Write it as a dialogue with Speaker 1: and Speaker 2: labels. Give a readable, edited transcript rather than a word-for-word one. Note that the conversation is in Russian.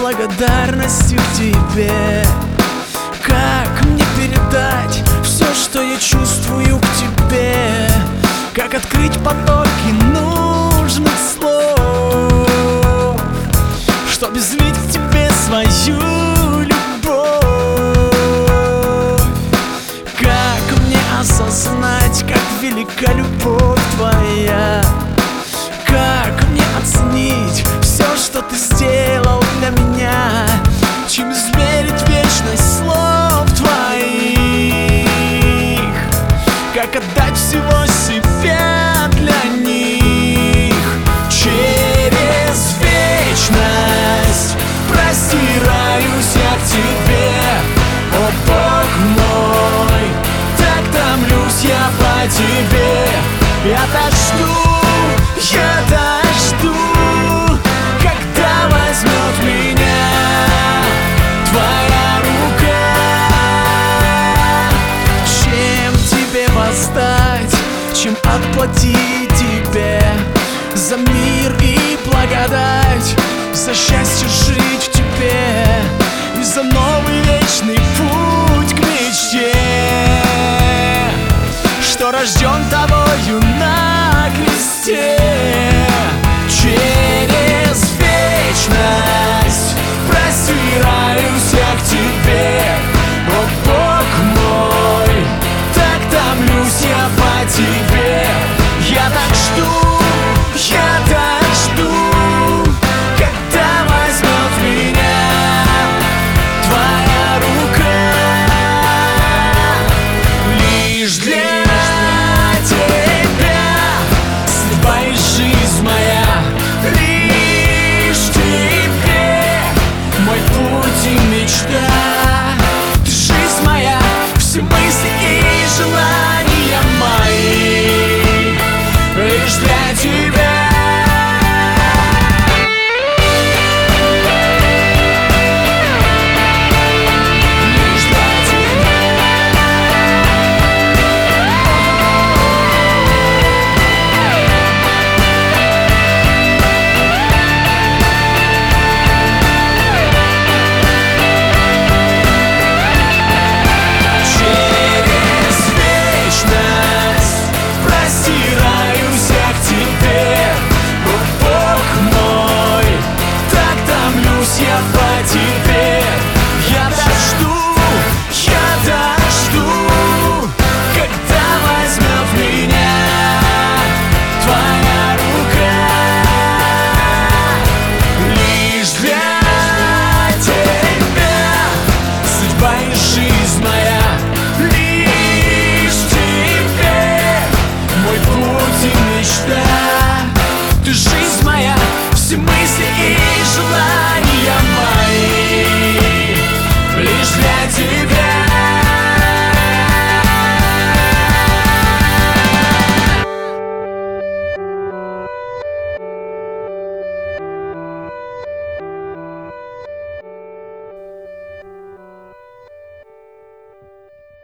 Speaker 1: благодарностью к тебе. Как мне передать все, что я чувствую к тебе? Как открыть потоки нужных слов, чтоб излить к тебе свою любовь? Как мне осознать, как велика любовь твоя? Как мне оценить все, что ты сделал для меня? Чем измерить вечность слов твоих? Как отдать всего себя для них? Через вечность простираюсь я к тебе, о Бог мой, так томлюсь я по тебе. Я так жду, когда возьмет меня твоя рука. Чем тебе воздать, чем отплатить тебе за мир и благодать, за счастье жить в тебе и за новый вечный путь к мечте, что рожден тобою на кресте. Через вечность простираюсь я к тебе, о Бог мой, так томлюсь я по тебе. Я так жду, когда возьмет меня твоя рука. Лишь для тебя судьба и жизнь моя, лишь тебе мой путь и мечта.